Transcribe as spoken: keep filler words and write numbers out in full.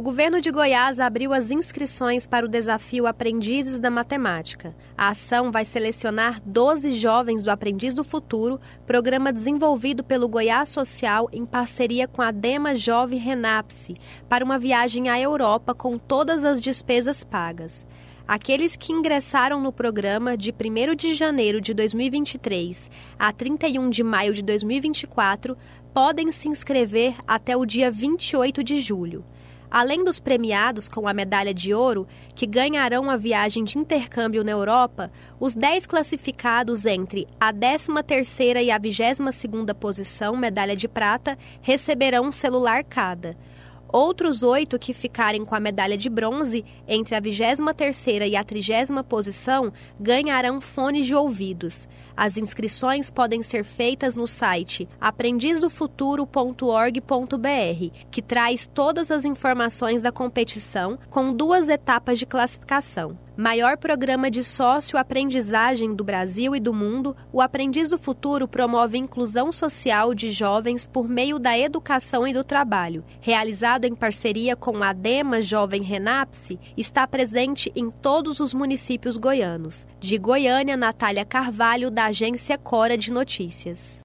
governo de Goiás abriu as inscrições para o desafio Aprendizes da Matemática. A ação vai selecionar doze jovens do Aprendiz do Futuro, programa desenvolvido pelo Goiás Social em parceria com a Dema Jovem Renapse, para uma viagem à Europa com todas as despesas pagas. Aqueles que ingressaram no programa de primeiro de janeiro de dois mil e vinte e três a trinta e um de maio de dois mil e vinte e quatro podem se inscrever até o dia vinte e oito de julho. Além dos premiados com a medalha de ouro, que ganharão a viagem de intercâmbio na Europa, os dez classificados entre a décima terceira e a vigésima segunda posição, medalha de prata, receberão um celular cada. Outros oito que ficarem com a medalha de bronze, entre a vigésima terceira e a trigésima posição, ganharão fones de ouvidos. As inscrições podem ser feitas no site aprendiz do futuro ponto org ponto br, que traz todas as informações da competição, com duas etapas de classificação. Maior programa de sócio-aprendizagem do Brasil e do mundo, o Aprendiz do Futuro promove inclusão social de jovens por meio da educação e do trabalho. Realizado em parceria com a Dema Jovem Renapse, está presente em todos os municípios goianos. De Goiânia, Natália Carvalho, da agência Cora de Notícias.